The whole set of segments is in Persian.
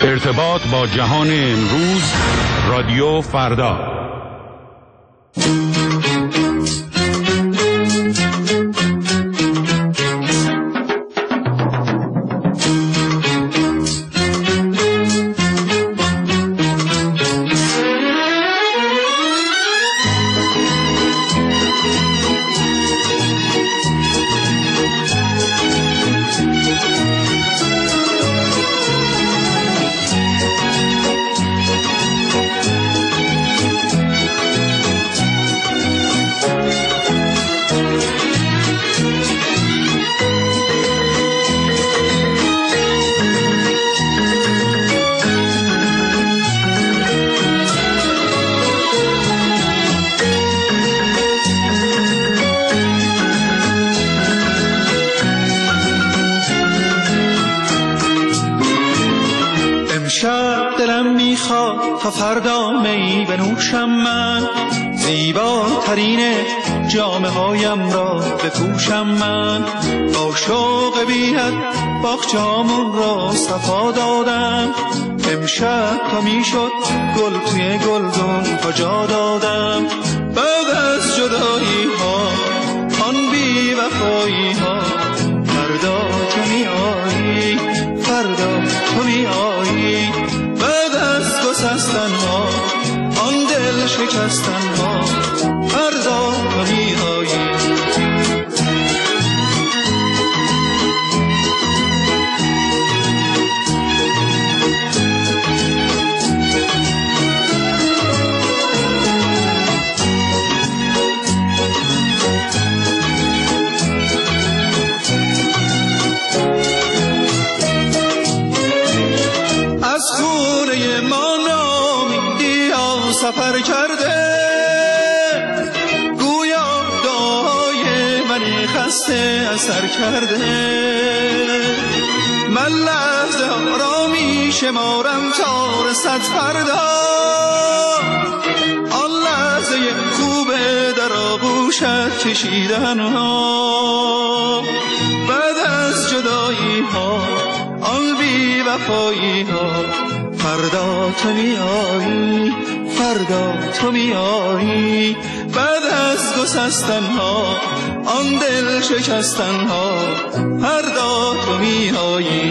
ارتباط با جهان امروز، رادیو فردا. تا فردا می بنوشم من، زیباترین جامه هایم را بپوشم من. با شوق بی‌حد باغچه‌هامون را صفا دادم، امشب تا میشد گل توی گلدون کجا دادم. بعد از جدایی ها، آن بی وفایی ها، فردا تو میایی، فردا تو میایی. بعد از گسستن ها، آن دل شکستن ها، فردا تو میایی. سفر کرده گویا دعای من خسته اثر کرده. من لحظه ها را می شمارم تا رسد فردا، آن لحظه خوبه در آغوشت کشیدن ها. بعد از جدایی ها، آن بی وفایی ها، فردا تو میایی، فردا تو میایی. بعد از گسستن ها، آن دل شکستن ها، فردا تو میایی.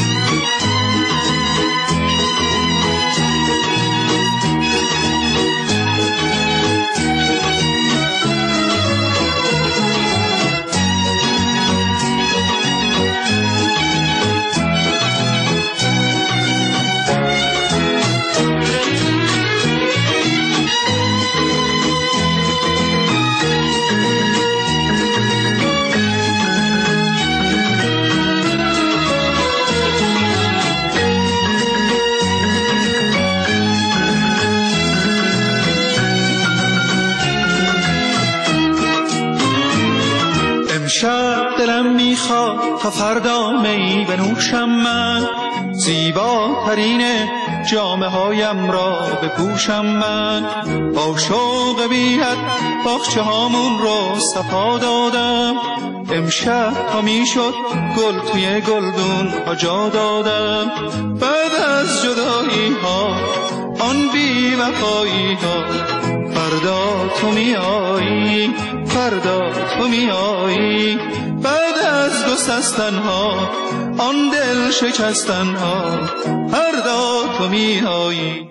امشب دلم میخواد تا فردا می بنوشم من، زیباترین جامه هایم را بپوشم من. با شوق بی‌حد باغچه هامون را صفا دادم، امشب تا میشد گل توی گلدون کجا دادم. بعد از جدایی ها، آن بی وفایی ها، فردا تو میایی، فردا تو میایی. بعد از گسستن ها، آن دل شکستن ها، فردا تو میایی.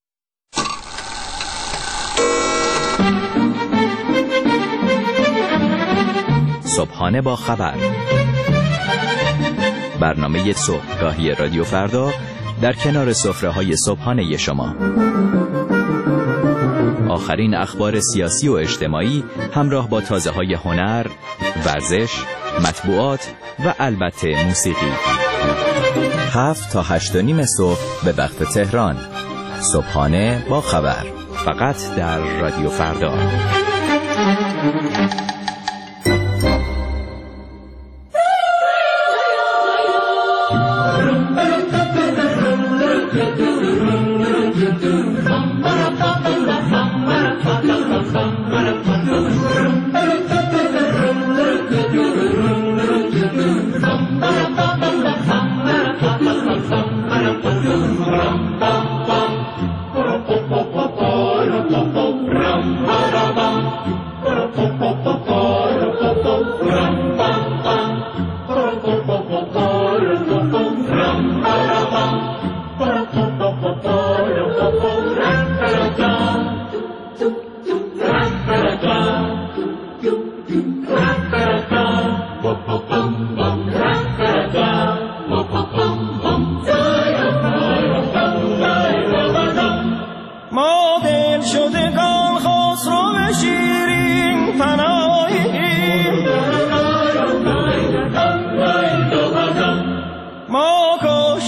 صبحانه با خبر، برنامه صبحگاهی رادیو فردا در کنار سفره‌های صبحانه شما. آخرین اخبار سیاسی و اجتماعی همراه با تازه‌های هنر، ورزش، مطبوعات و البته موسیقی. 7 تا 8:30 صبح به وقت تهران. صبحانه با خبر، فقط در رادیو فردا.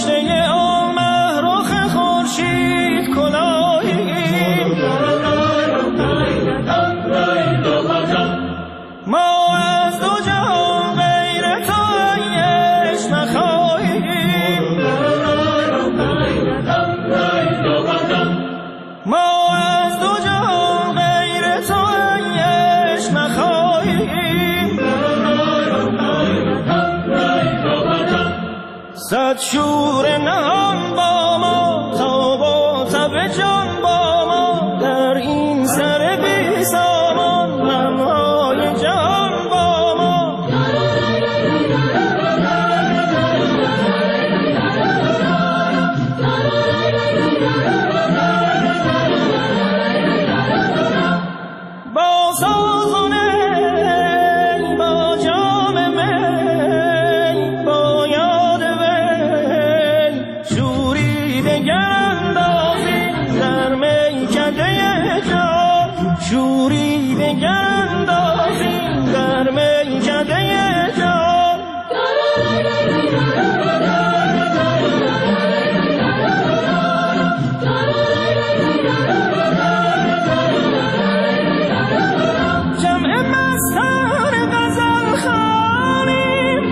رشته آمه رخ خورشید کلاهیم، ما از دو جهان غیر تو عیش نخواهیم، ما از دو جهان غیر تو عیش نخواهیم، صد شور نهان با ما تا با تب جان با ما، در این سر بی سامان نمای جهان با ما. با سازونه با جام می با یاد وی شوری دگر اندازیم در میکده جان، شوری دگر اندازیم در میکده جان. جمع مستان غزل خوانیم،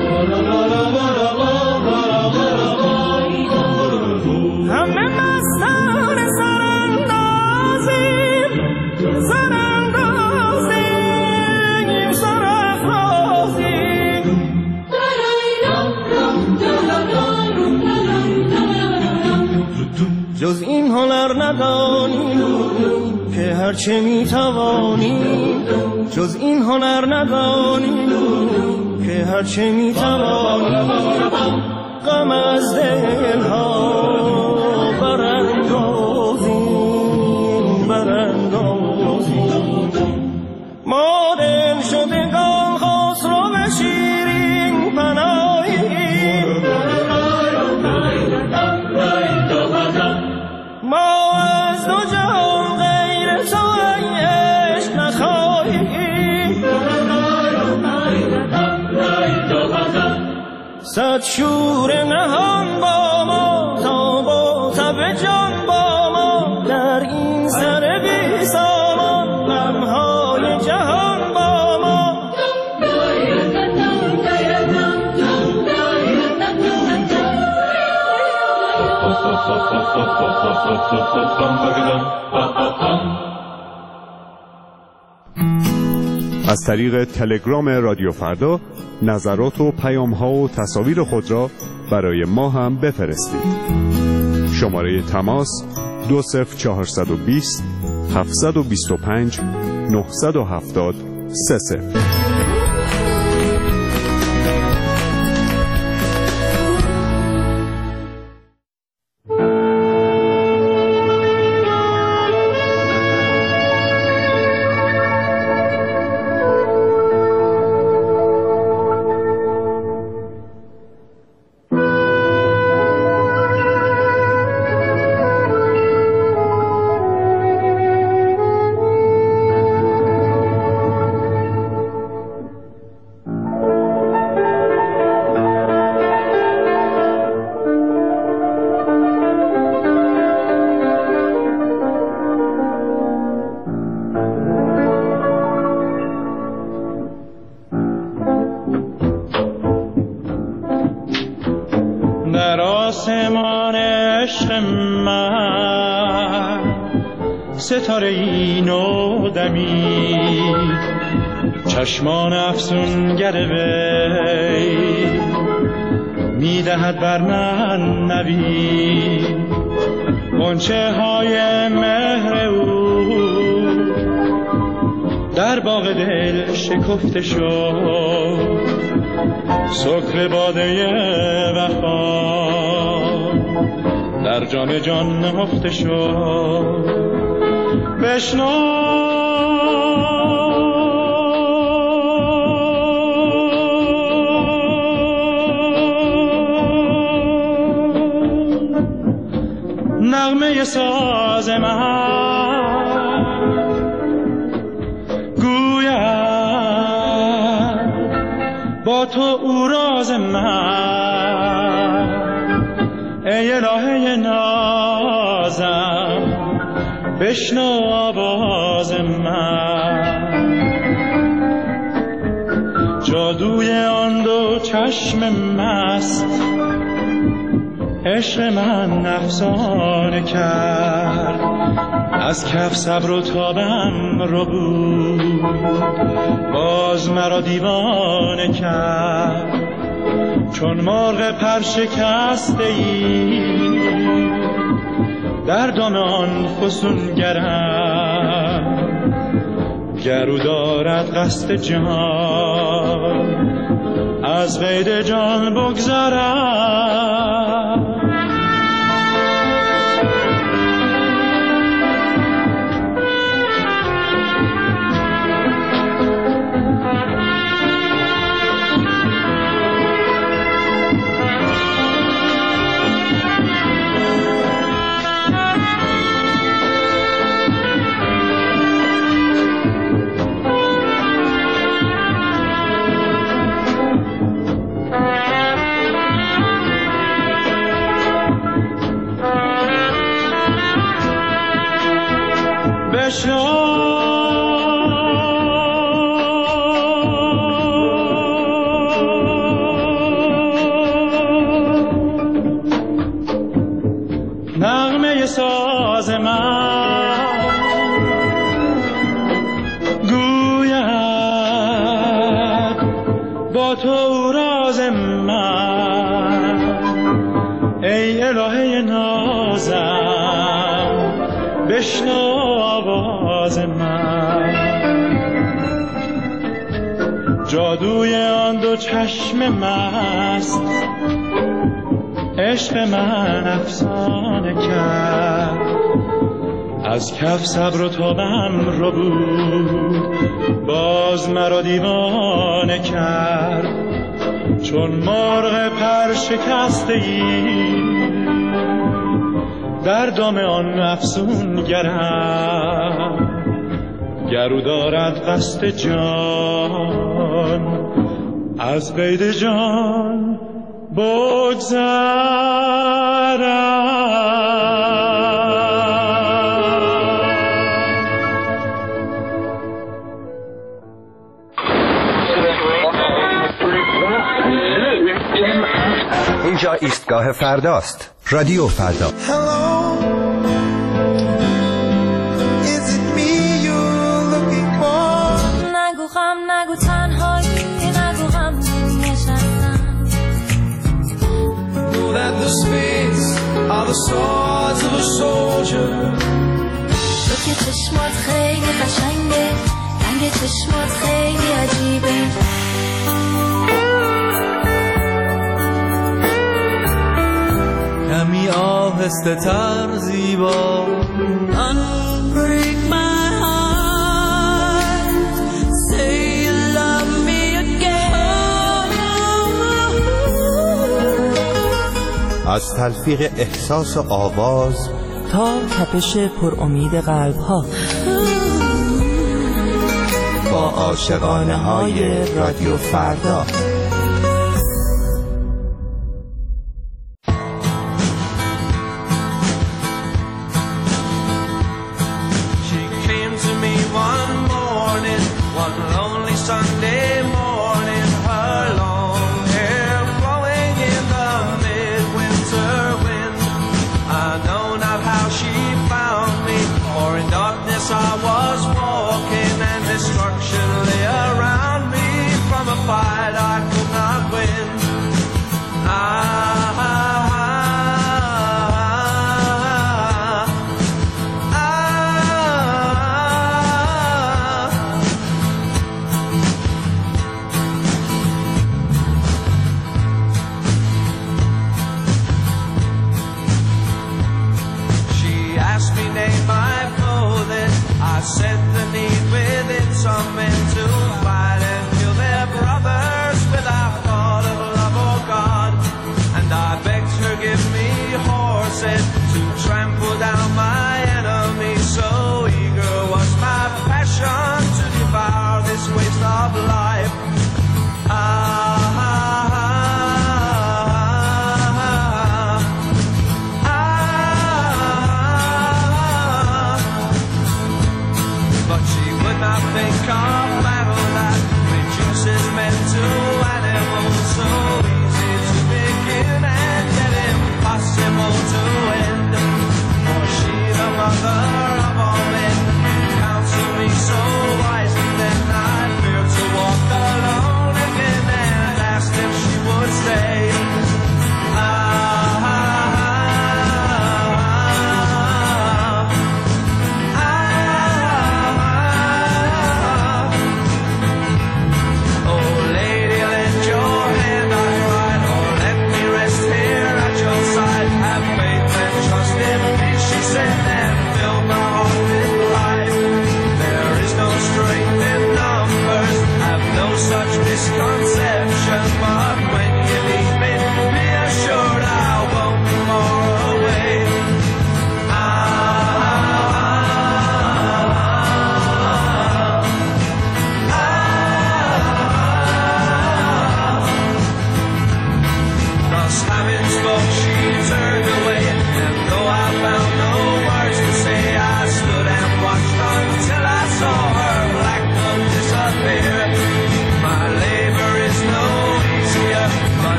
همه مستان سراندازیم، سراندازیم، سرافرازیم. جز این هنر ندانیم که هرچه میتوانیم، جز این هنر ندانیم که هرچه میتوانیم، غم از دلها براندازیم، براندازیم. ما دل شدگان خسرو به شیرین پناهیم، ما از دو جهان غیر تو عیش نخواهیم، صد شور نهان با ما تا با تب جان با ما، در این سر بی سامان غمهای جهان با ما. از طریق تلگرام رادیو فردا نظرات و پیام‌ها و تصاویر خود را برای ما هم بفرستید. شماره تماس 20420 725 970 30. در آسمان عشق من ستاره ای نو دمید، چشمان افسونگر وی میدهد بر من نوید، غنچه های مهر او در باغ دل شکفته شد، سکر باده وفا در جام جان نهفته شد. بشنو نغمه ساز من، گویم با تو او راز من، ای الهه نازم بشنو آواز من، جادوی آن دو چشم مست عشق من افسانه کرد، از کف صبر و تابم رو بود باز مرا دیوانه کرد، چون مرغ پر شکسته ای در دام آن فسونگرم، گرو دارد قصد جان از قید جان بگذرم. نغمه ساز من گوید با تو راز من، ای الهه نازم بشنو آواز من، جادوی آن دو چشم مست عشق من افسانه کرد، از کف صبر و تابم رو بود باز مرا دیوانه کرد، چون مرغ پر شکسته ای در دام آن افسونگرم، گرو دارد قصد جان از قید جان بگذرم. اینجا ایستگاه فرداست. رادیو فردا. نگو غم، نگو تنهایی، نگو غم نشستم. تو که چشمات خیلی قشنگه، رنگ چشمات خیلی عجیبه، کمی آهسته تر زیبا. Unbreak my heart, say you love me again. از تلفیق احساس و آواز تا تپش پر امید قلب ها، با عاشقانه های رادیو فردا.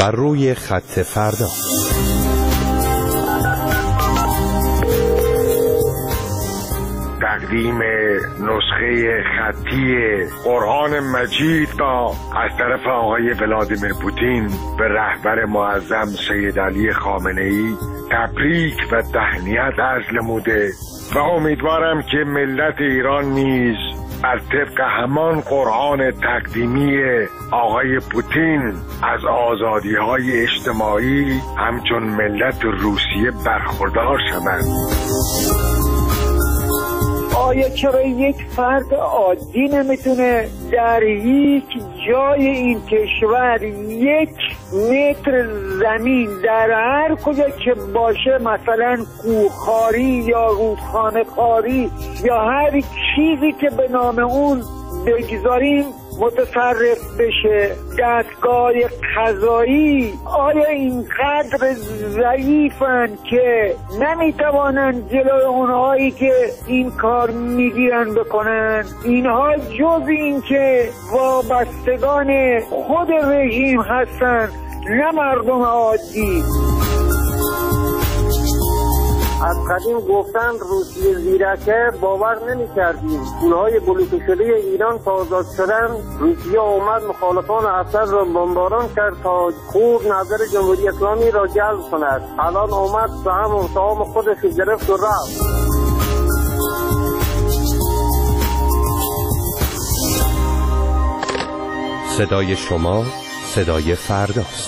بر روی خط فردا. تقدیم نسخه خطی قرآن مجید را از طرف آقای ولادیمیر پوتین به رهبر معظم سید علی خامنه‌ای تبریک و تهنیت عرض نموده و امیدوارم که ملت ایران نیز بر طبق همان قرآن تقدیمی آقای پوتین از آزادی‌های اجتماعی همچون ملت روسیه برخوردار شوند. آیا چرا یک فرد عادی نمیتونه در یک جای این کشور 1 متر زمین در هر کجا که باشه، مثلا کوهخواری یا رودخانه خواری یا هر چیزی که به نام اون بگذاریم متصرف بشه؟ دستگاه قضایی آیا اینقدر ضعیفن که نمیتوانن جلوی اونهایی که این کار میگیرن بکنن؟ اینها جز این که وابستگان خود رژیم هستن، نه مردم عادی. از قدیم گفتن روسیه زیرکه، باور نمی کردیم. پولهای بلوکه شده ایران تا آزاد شدن، روسیه اومد مخالفان افسر را بمباران کرد تا خوب نظر جمهوری اسلامی را جلب کند. الان اومد سهام خودش گرفت و رفت. صدای شما صدای فرداست.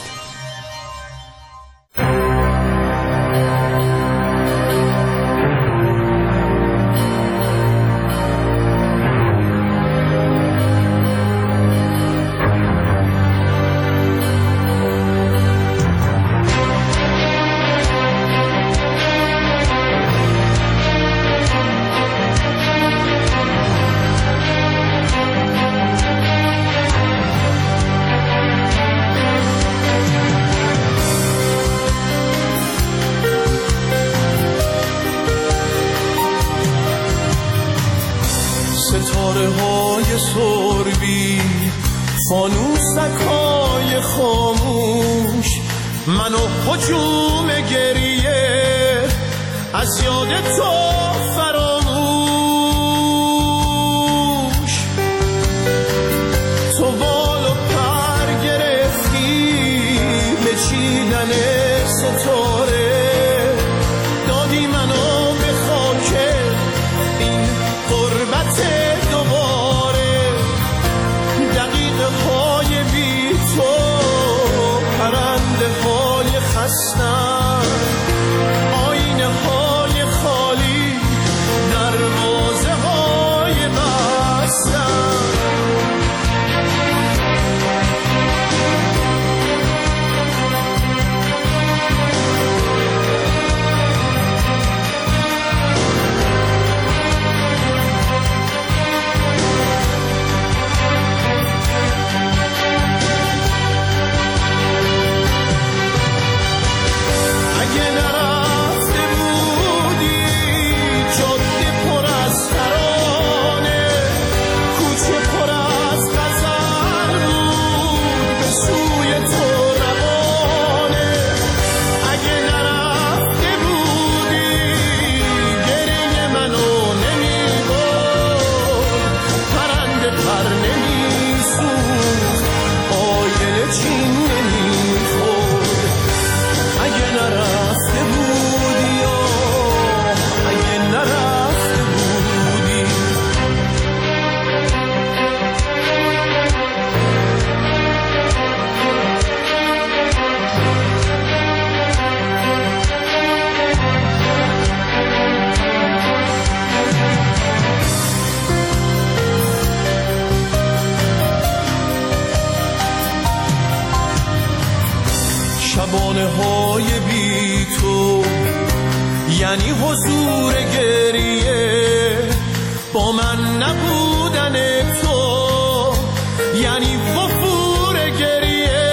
فانوسک‌های خاموش منو هجوم گریه از یاد تو فراموش. تو بال و پر گرفتی به چیدن ستاره، دادی منو به خاک این غربت دوباره. دقیقه های بی تو پرنده های خستن، آینه های خالی دروازه های بستن. شبانه های بی تو یعنی حضور گریه، با من نبودن تو یعنی وفور گریه.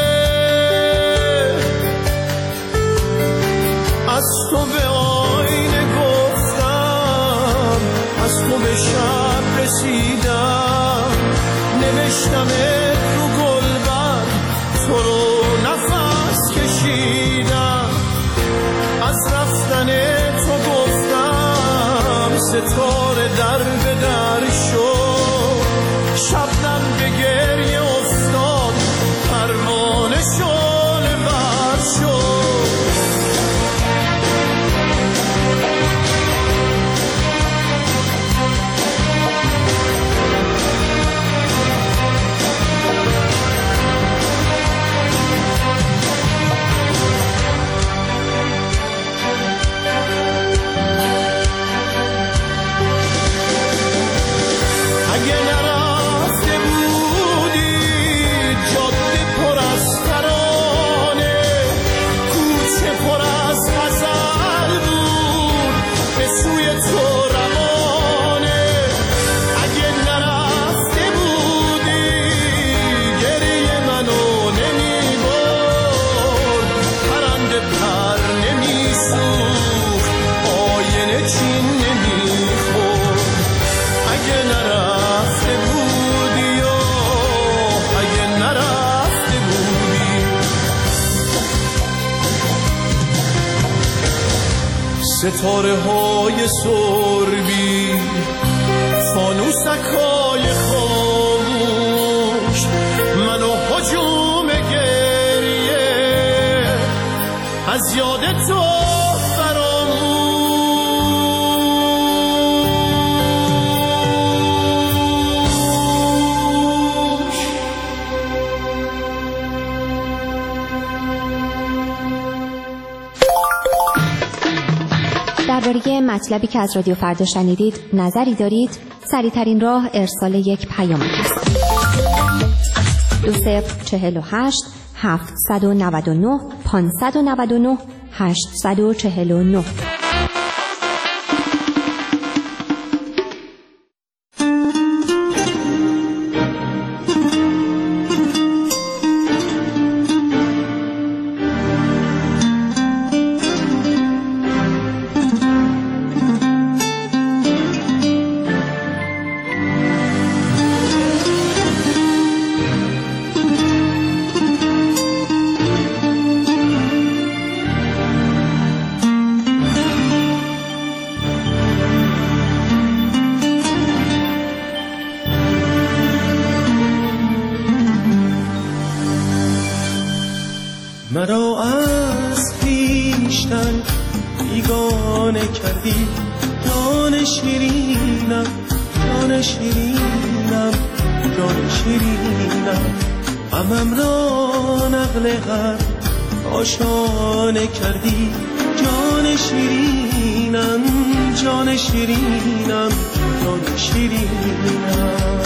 از تو به آینه گفتم، از تو به شب رسیدم، نوشتم رو گلبر تو رو نفهم. ستاره در به در شد، شبنم به گریه افتاد، پروانه شعله ور شد. ستاره های سربی، فانوسکای خاموش، من و هجوم گریه از یاد تو درباره مطلبی که از رادیو فردا شنیدید نظری دارید؟ سریع‌ترین راه ارسال یک پیامک است. 2048 799 599 849. مرا از پیشتن بیگانه کردی، جان شیرینم، جان شیرینم، جان شیرینم. غمم را نقل غم آشانه کردی، جان شیرینم، جان شیرینم، جان شیرینم.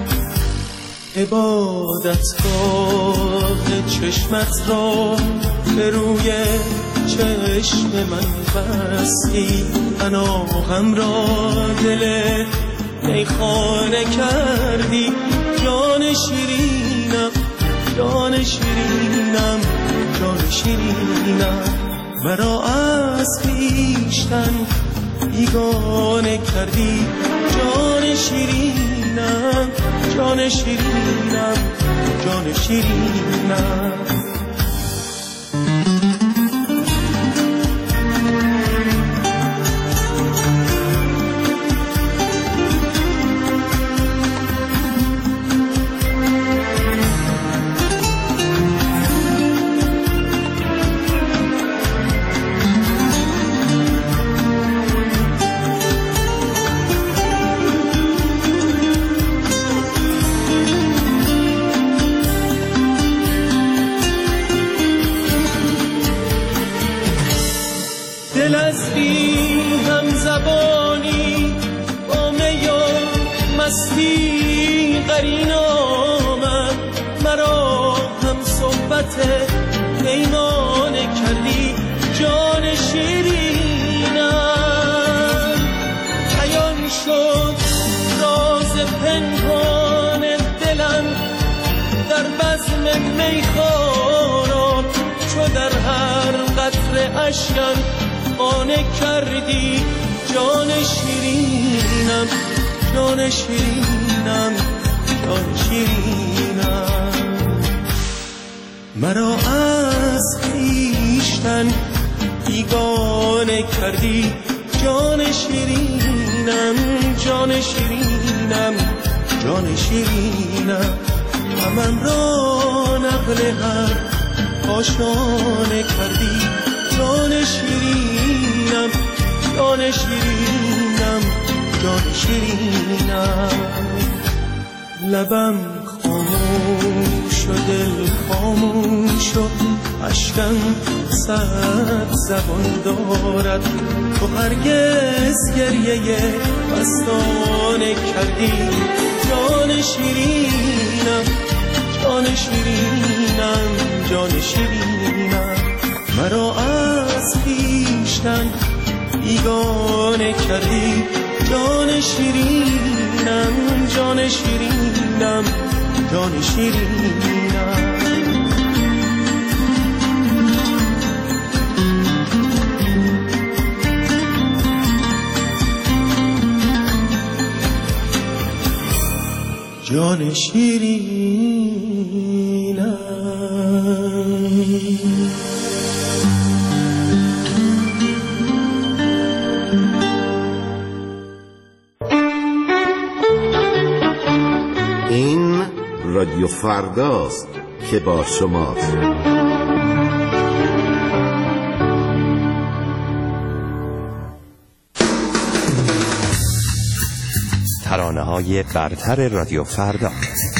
عبادتگاه چشمت را به روی چشم من بستی، پناهم را دل میخانه کردی، جان شیرینم، جان شیرینم، جان شیرینم. مرا از پیشتن بیگانه کردی، جان شیرینم، جان شیرینم، جان شیرینم. دل از بی هم زبانی با می و مستی قرین آمد، مرا هم صحبت پیمانه کردی، جان شیرینم. بیان شد راز پنهان دلم در بزم میخواران، چو در هر قطره اشکم قانع کردی، جان شیرینم، جان شیرینم، جان شیرینم. مرا از خویشتن بیگانه کردی، جان شیرینم جان شیرینم جان شیرینم غمم را نقل هر کاشانه کردی جان شیرینم جان شیرینم جان شیرینم لبم خاموش و دل خاموش و عشقم صد زبان دارد تو هرگز گریه مستانه کردی جان شیرینم جان شیرینم جان شیرینم مرا از خویشتن بیگانه کردی جان شیرینم جان شیرینم جان شیرینم جان شیرینم این رادیو فرداست که با شماست. ترانه‌های برتر رادیو فردا.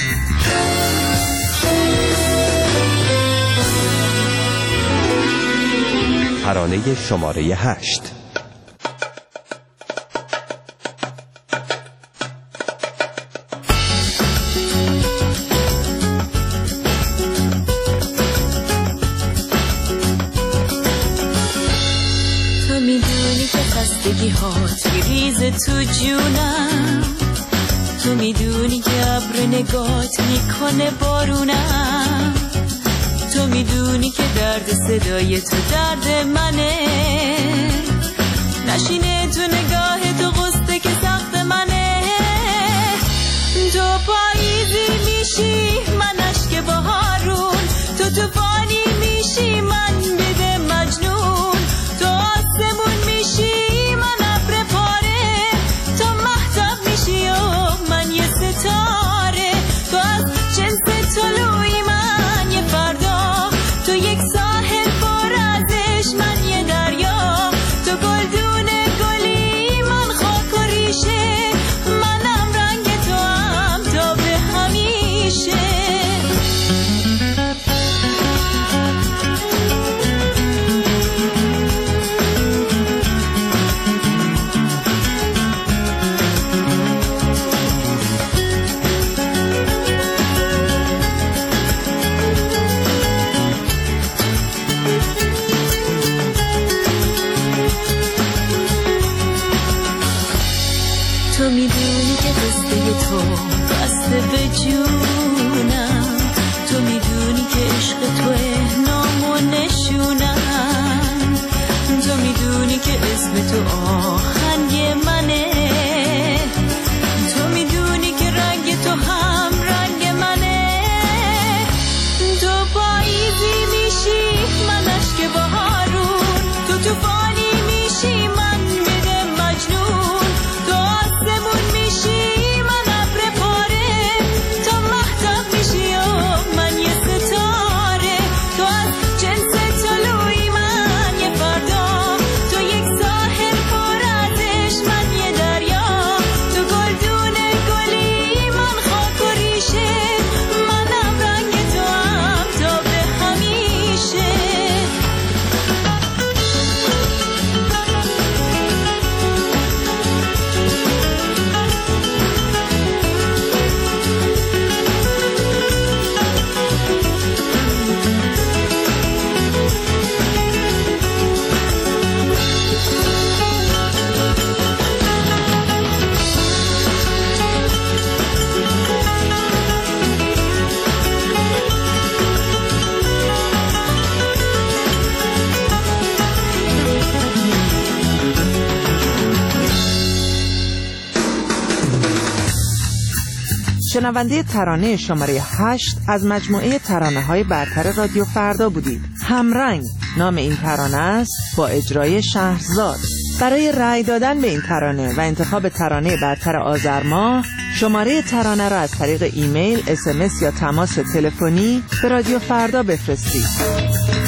ترانه شماره 8. تو میدونی که خستگی هات میریزه تو جونم، تو میدونی که ابر نگات میکنه بارونم، تو میدونی که درد صدای تو درد منه، نشینه تو نگاه تو غصه که سخت منه، تو پاییزی میشی من اشک بهارون، تو طوفانی میشی من بده مجنون، تو آسمون میشی من ابر پاره، تو مهتاب میشی و من یه ستاره، تو از جنس طلوعی من یه فردا، تو یک ساحل پر ازش من یه دریا، تو گلدون گلی من خاک و ریشه، منم رنگ تو هم تا به همیشه. تو میدونی که قصه تو بسته به جونم، تو میدونی که عشق توه نام و نشونم، تو میدونی که اسم تو آهنگ منه، تو میدونی که رنگ تو هم رنگ منه، تو پاییزی میشی من اشک بهارون، تو طوفانی میشی من بده مجنون، تو آسمون میشی من ابر پاره، تو مهتاب میشی و من یه ستاره، تو از جنس طلوعی من یه فردا، تو یک ساحل پر ازش من یه دریا، تو گلدون گلی من خاک و ریشه، منم رنگ تو هم تا به همیشه. شنونده ترانه شماره 8 از مجموعه ترانه‌های برتر رادیو فردا بودید. همرنگ نام این ترانه است با اجرای شهرزاد. برای رأی دادن به این ترانه و انتخاب ترانه برتر آذر ماه، شماره ترانه را از طریق ایمیل، SMS یا تماس تلفنی به رادیو فردا بفرستید.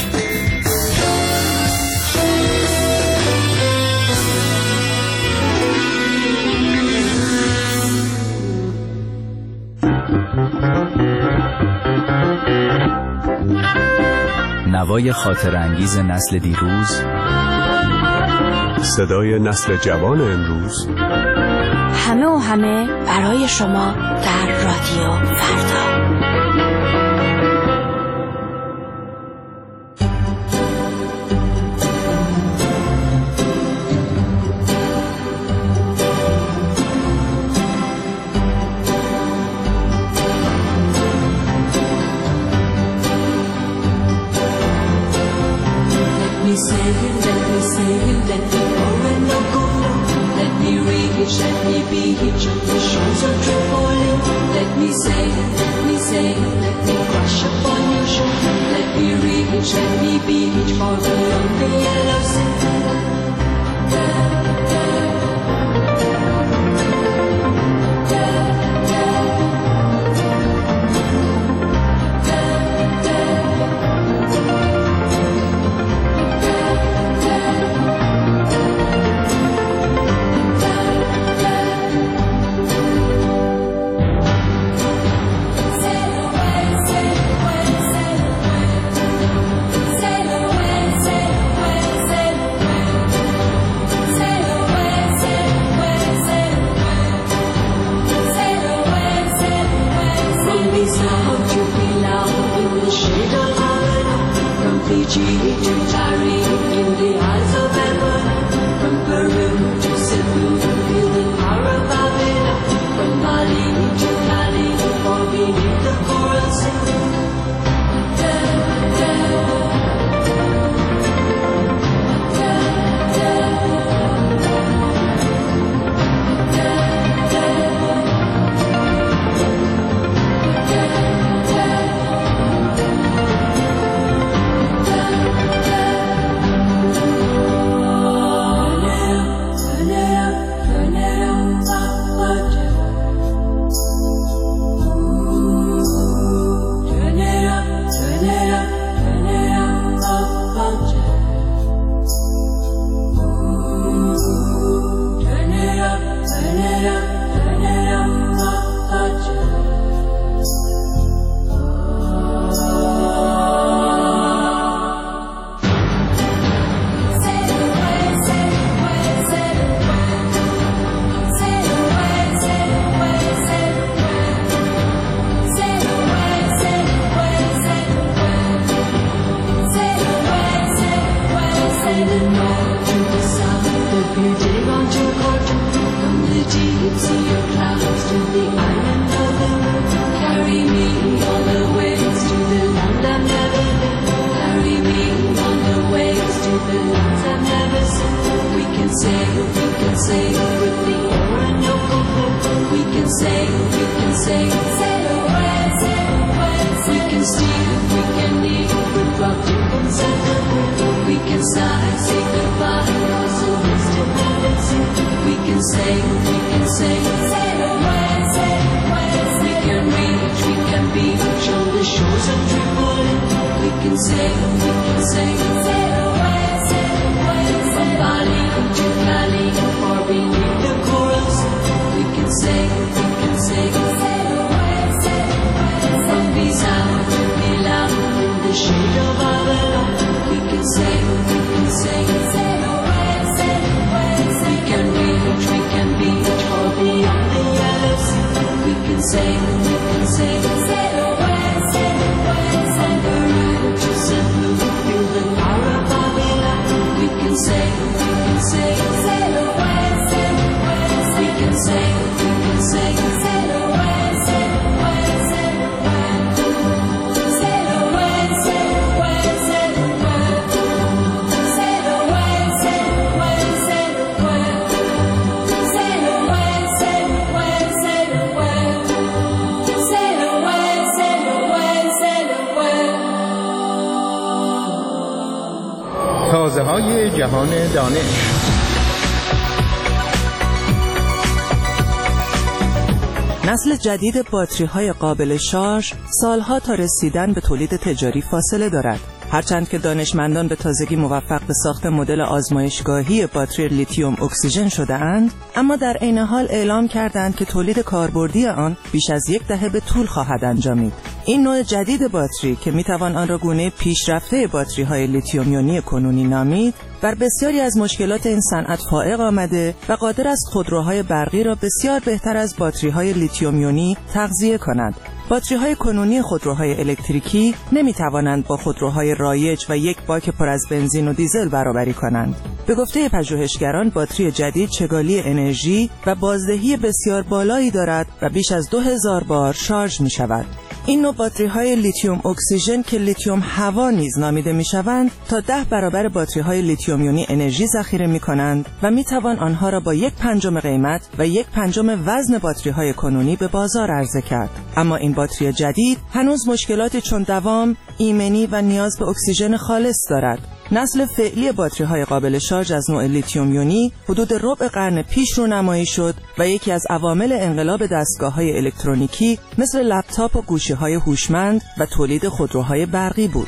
نوای خاطر انگیز نسل دیروز، صدای نسل جوان امروز، همه و همه برای شما در رادیو فردا. تازه‌های جهان دانش. نسل جدید باتری‌های قابل شارژ سالها تا رسیدن به تولید تجاری فاصله دارد. هرچند که دانشمندان به تازگی موفق به ساخت مدل آزمایشگاهی باتری لیتیوم اکسیژن شده‌اند، اما در عین حال اعلام کردند که تولید کاربردی آن بیش از 10 دهه به طول خواهد انجامید. این نوع جدید باتری که میتوان آن را گونه پیشرفته باتری‌های لیتیوم یونی کنونی نامید، بر بسیاری از مشکلات این صنعت فائق آمده و قادر است خودروهای برقی را بسیار بهتر از باتری‌های لیتیوم یونی تغذیه کند. باتری‌های کنونی خودروهای الکتریکی نمی‌توانند با خودروهای رایج و یک باک پر از بنزین و دیزل برابری کنند. به گفته پژوهشگران، باتری جدید چگالی انرژی و بازدهی بسیار بالایی دارد و بیش از 2000 بار شارژ می‌شود. این نوع باتری‌های لیتیوم اکسیژن که لیتیوم هوا نیز نامیده می‌شوند، تا 10 برابر باتری‌های لیتیوم یونی انرژی ذخیره می‌کنند و می‌توان آنها را با 1/5 قیمت و 1/5 وزن باتری‌های کنونی به بازار عرضه کرد. اما این باتری جدید هنوز مشکلاتی چون دوام، ایمنی و نیاز به اکسیژن خالص دارد. نسل فعلی باتری‌های قابل شارژ از نوع لیتیوم یونی حدود ربع قرن پیش رونمایی شد و یکی از عوامل انقلاب دستگاه‌های الکترونیکی مثل لپتاپ و گوشی‌های هوشمند و تولید خودروهای برقی بود.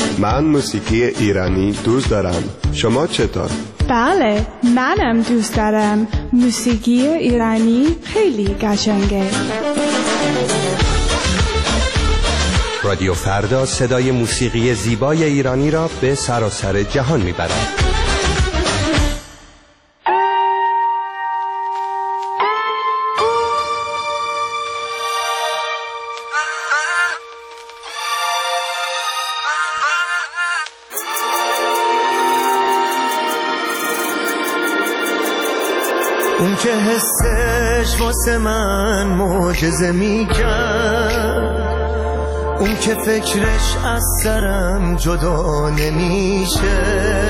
من موسیقی ایرانی دوست دارم. شما چطور؟ بله، منم دوست دارم. موسیقی ایرانی خیلی قشنگه. رادیو فردا صدای موسیقی زیبای ایرانی را به سراسر جهان میبرد. اون که حسش واسه من معجزه میکرد، اون که فکرش از سرم جدا نمیشه،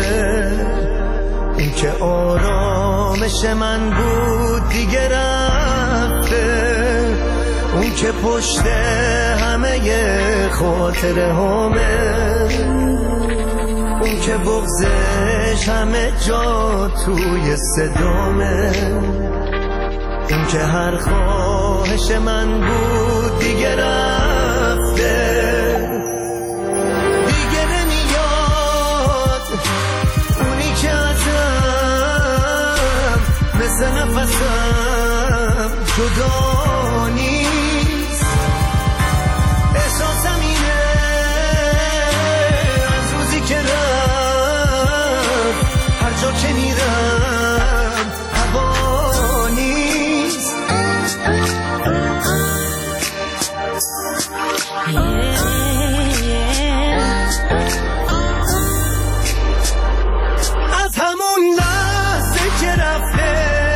اون که آرامش من بود دیگه رفته، اون که پشت همه خاطره همه، اون که بغضش همه جا توی صدامه، اون که هر خواهش من بود دیگه رفته، دیگه نمیاد. اونی که ازم مثل نفسم جدا نیست، احساسم اینه از روزی که رفت، هر جا که میرم هوا نیست. از همون لحظه که رفته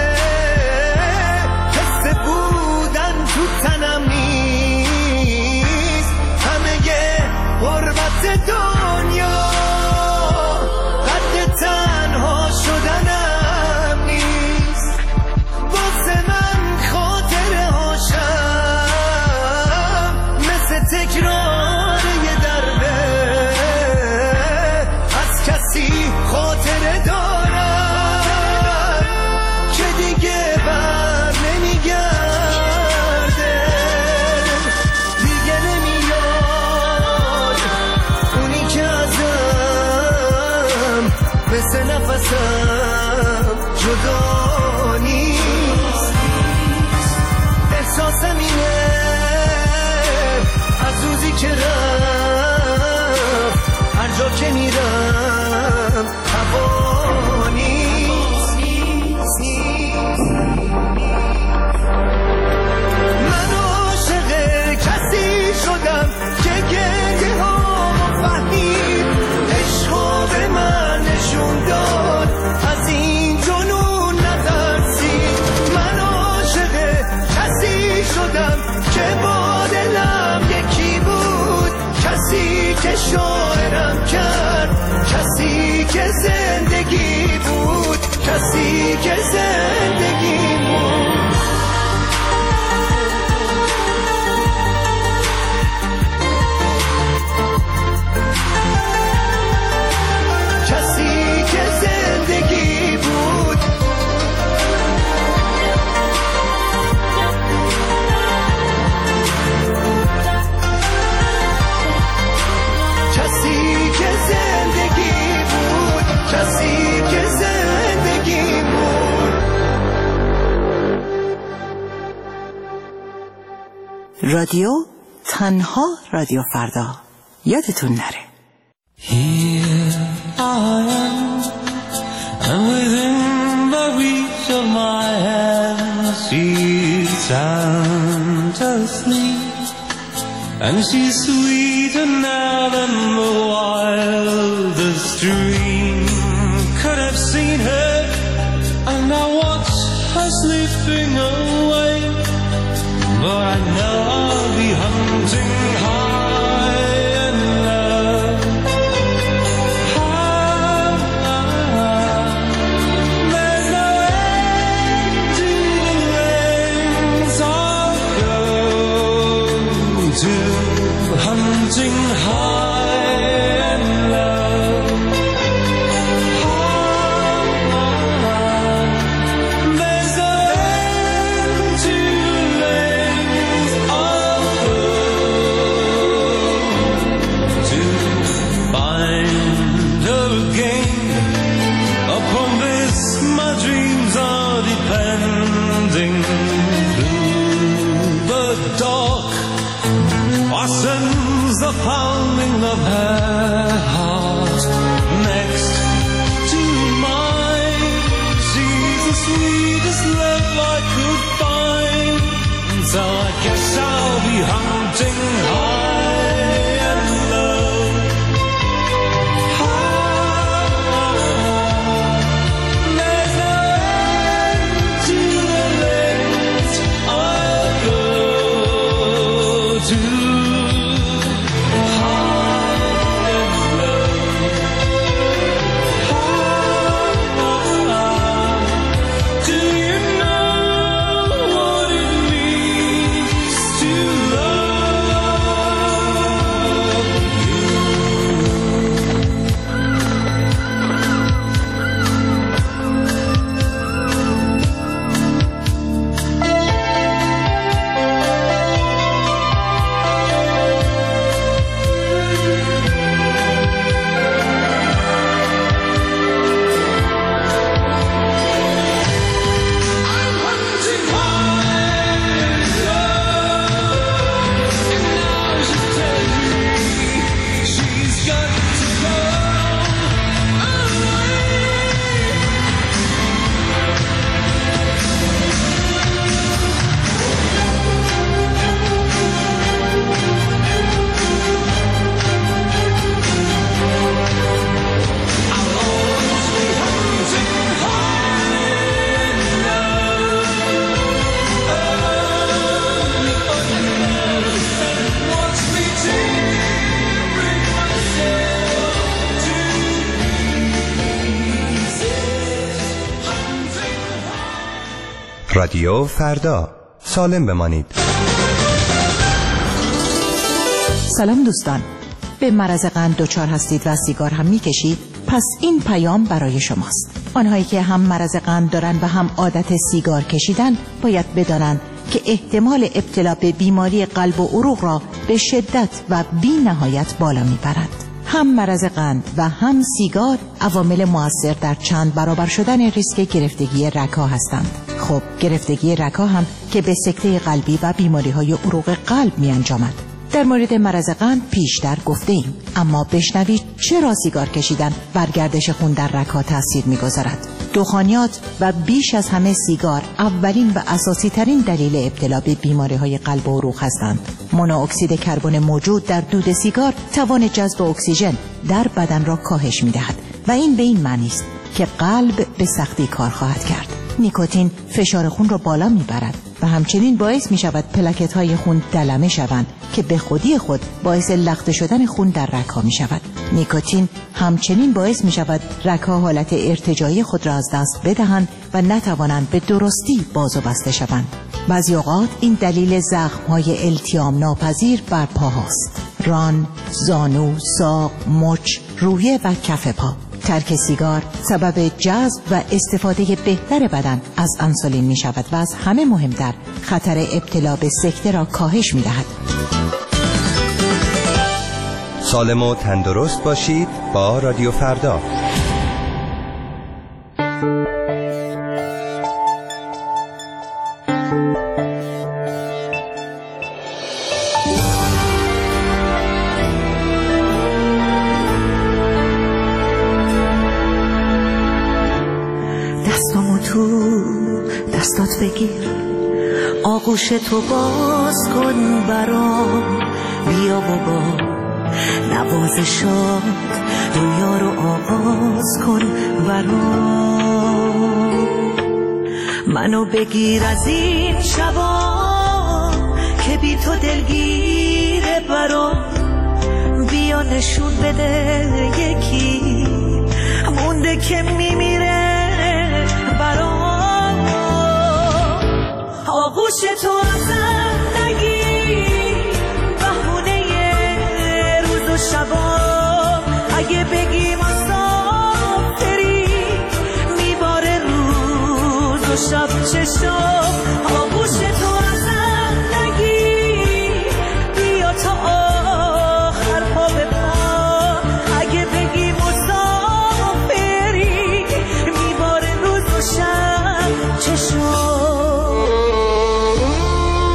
حس بودن تو تنم نیست، همه غربت دنیا قد تنها شدنم نیست. واسه من خاطره هاشم مثل تکرار یه درده، از کسی خاطره دارم که دیگه بر نمیگرده، دیگه نمیاد. اونی که ازم مثل نفسم جدا نیست، احساسم اینه از روزی که رفت، هر جا که میرم هوا نیست. من عاشق کسی شدم که گریه هامو فهمید، عشقو به من نشون داد، از این جنون نترسید. من عاشق کسی شدم که با دلم یکی بود، کسی که شاعرم کرد، کسی که زندگی بود، کسی که زندگی بود. کسی که زندگی بود. کسی که زندگی بود، کسی که زندگی بود. رادیو تنها رادیو فردا، یادتون نره. Here I am, and within the reach of my hand, she's sound asleep, and she's sweeter now than the wildest dream could have seen her. And I watch her slipping away, but I know I'll be hunting high and low. There's no end to the lengths I'll go to, hunting high and low. There's no end to the lengths I'll go to the dark fastens the pounding of her heart next to mine. She's the sweetest love I could find, so I guess I'll be hunting high and low. There's no end to the lengths I'll go to. رادیو فردا، سالم بمانید. سلام دوستان، به مرض قند دچار هستید و سیگار هم میکشید؟ پس این پیام برای شماست. آنهایی که هم مرض قند دارن و هم عادت سیگار کشیدن باید بدانند که احتمال ابتلا به بیماری قلب و عروق را به شدت و بی نهایت بالا میبرد. هم مرض قند و هم سیگار عوامل مؤثر در چند برابر شدن ریسک گرفتگی رگ‌ها هستند. خب گرفتگی رگ‌ها هم که به سکته قلبی و بیماری‌های عروق قلب می‌انجامد. در مورد مرض قند پیشتر گفته ایم، اما بشنوید چرا سیگار کشیدن بر گردش خون در رگ‌ها تاثیر می‌گذارد. دخانیات و بیش از همه سیگار اولین و اساسی ترین دلیل ابتلا به بیماری‌های قلب و عروق هستند. مونوکسید کربن موجود در دود سیگار توان جذب اکسیژن در بدن را کاهش می‌دهد و این به این معنی است که قلب به سختی کار خواهد کرد. نیکوتین فشار خون را بالا می‌برد و همچنین باعث می‌شود پلاکت‌های خون دلمه شوند که به خودی خود باعث لخته شدن خون در رگ‌ها می‌شود. نیکوتین همچنین باعث می‌شود رگ‌ها حالت ارتجاعی خود را از دست بدهند و نتوانند به درستی باز و بسته شوند. بعضی اوقات این دلیل زخم‌های التیام ناپذیر بر پاهاست: ران، زانو، ساق، مچ، رویه و کف پا. ترک سیگار سبب جذب و استفاده بهتر بدن از انسولین می شود و از همه مهمتر خطر ابتلا به سکته را کاهش می دهد. سالم و تندرست باشید با رادیو فردا. دستامو تو دستات بگیر، آغوش تو باز کن برام، بیا و با نوازشات رویا رو آغاز کن برام. منو بگیر از این شبا که بی تو دلگیره برام، بیا نشون بده یکی مونده که میمیره برام. آغوش تو ازم نگیر، بهونه روز و شبا، اگه بگی مسافری میباره روز و شب چشم. آغوش تو ازم نگیر، بیا تا آخر پا به پا، اگه بگی مسافری میباره روز و شب چشم.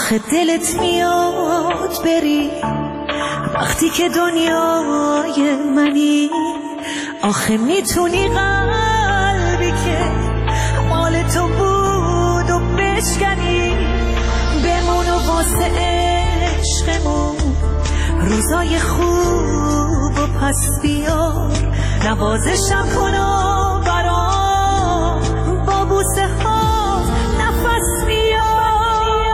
آخه دلت میاد بری وقتی که دنیای منی، آخه میتونی قلبی که مال تو بود و بشکنی، بمون و واسه عشقمون روزای خوب و پس بیار، نوازشم کن برام با بوسه ها نفس بیار.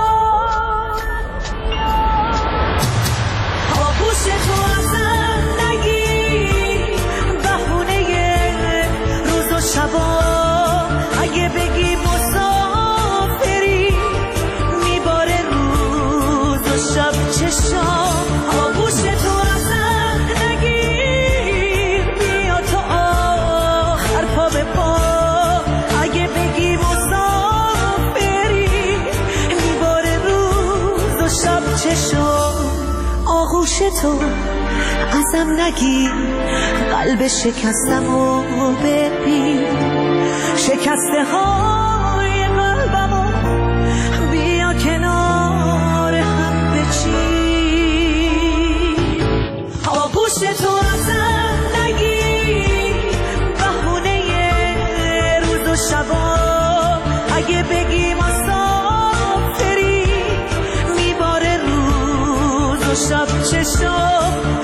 آغوش تو ازم نگیر بهونه روز و شبا، اگه بگی مسافری میباره روز و شب چشام. آغوش تو ازم نگیر بیا تو آخر پا به پا، اگه بگی مسافری میباره روز و شب چشام. آغوش تو ازم نگیر قلب شکستمو ببین، شکسته های قلبمو بیا کنار هم بچین. آغوش تو ازم نگیر بهونه روز و شبا، اگه بگی مسافری میباره روز و شب چشام.